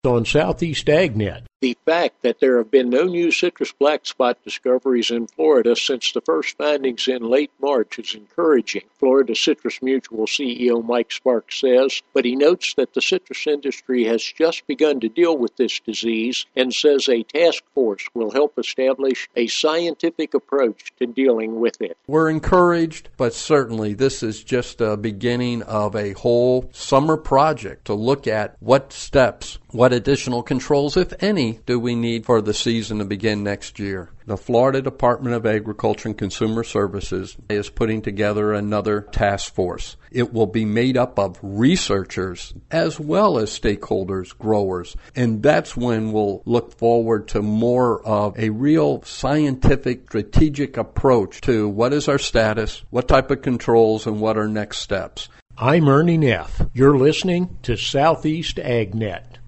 On Southeast AgNet. The fact that there have been no new citrus black spot discoveries in Florida since the first findings in late March is encouraging, Florida Citrus Mutual CEO Mike Sparks says, but he notes that the citrus industry has just begun to deal with this disease and says a task force will help establish a scientific approach to dealing with it. We're encouraged, but certainly this is just a beginning of a whole summer project to look at what steps, what additional controls, if any, do we need for the season to begin next year. The Florida Department of Agriculture and Consumer Services is putting together another task force. It will be made up of researchers as well as stakeholders, growers, and that's when we'll look forward to more of a real scientific, strategic approach to what is our status, what type of controls, and what are next steps. I'm Ernie Neff. You're listening to Southeast AgNet.